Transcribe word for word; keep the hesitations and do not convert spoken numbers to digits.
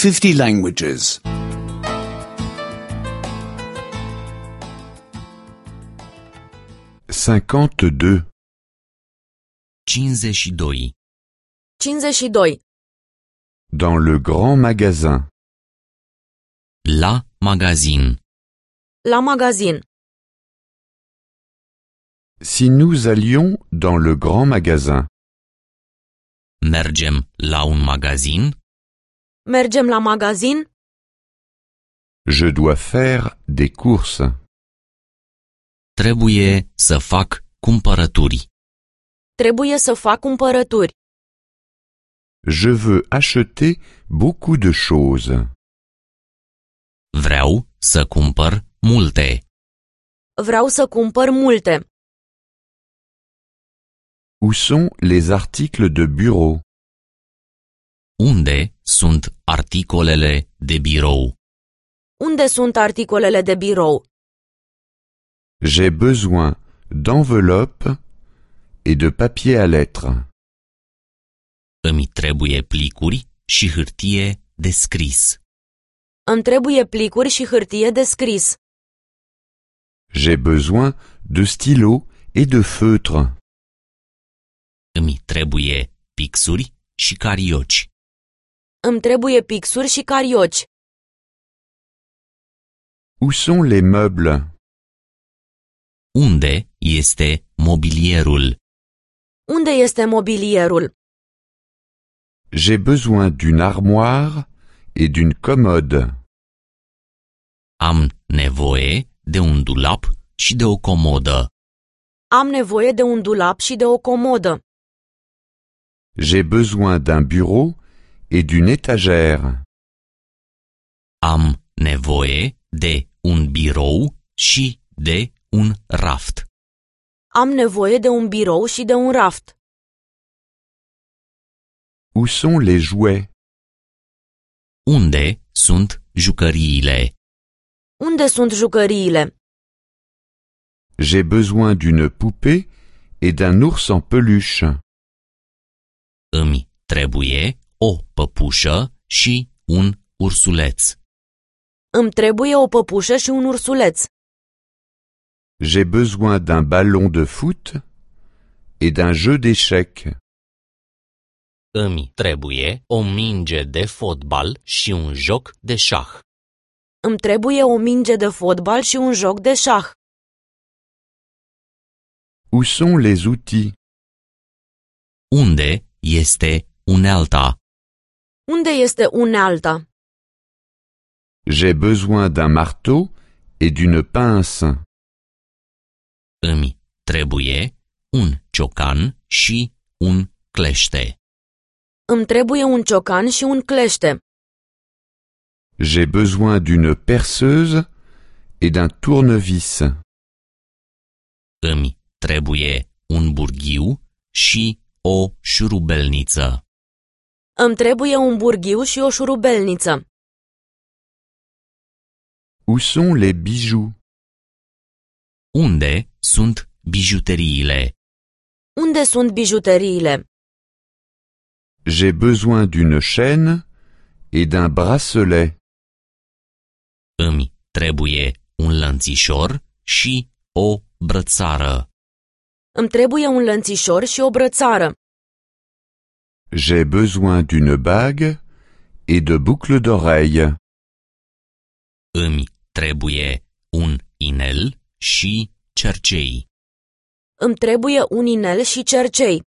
fifty languages. cinquante-deux. cincizeci și doi. cincizeci și doi. Dans le grand magasin. La magazin. La magazin. Si nous allions dans le grand magasin. Mergem la un magazin. Mergem la magazin. Je dois faire des courses. Trebuie să fac cumpărături. Trebuie să fac cumpărături. Je veux acheter beaucoup de choses. Vreau să cumpăr multe. Vreau să cumpăr multe. Où sont les articles de bureau? Unde sunt articolele de birou? Unde sunt articolele de birou? J'ai besoin d'enveloppes et de papier à lettres. Îmi trebuie plicuri și hârtie de scris. Îmi trebuie plicuri și hârtie de scris. J'ai besoin de stylos et de feutres. Îmi trebuie pixuri și carioci. Îmi trebuie pixuri și carioci. Où sont les meubles? Unde este mobilierul? Unde este mobilierul? J'ai besoin d'une armoire et d'une commode. Am nevoie de un dulap și de o comodă. Am nevoie de un dulap și de o comodă. J'ai besoin d'un bureau et d'une étagère. Am nevoie de un birou și de un raft. Am nevoie de un birou și de un raft. Où sont les jouets? Unde sunt jucăriile? Unde sunt jucăriile? J'ai besoin d'une poupée et d'un ours en peluche. Îmi trebuie o păpușă și un ursuleț. Îmi trebuie o păpușă și un ursuleț. J'ai besoin d'un ballon de foot et d'un jeu d'échecs. Îmi trebuie o minge de fotbal și un joc de șah. Îmi trebuie o minge de fotbal și un joc de șah. Où sont les outils? Unde este unealta? Unde este unealta? J'ai besoin d'un marteau et d'une pince. Îmi trebuie un ciocan și un clește. Îmi trebuie un ciocan și un clește. J'ai besoin d'une perceuse et d'un tournevis. Îmi trebuie un burghiu și o șurubelniță. Îmi trebuie un burghiu și o șurubelniță. Où sont les bijoux? Unde sunt bijuteriile? Unde sunt bijuteriile? J'ai besoin d'une chaîne et d'un bracelet. Îmi trebuie un lănțișor și o brățară. Îmi trebuie un lănțișor și o brățară. J'ai besoin d'une bague et de boucles d'oreilles. Îmi trebuie un inel și cercei. Îmi trebuie un inel și cercei.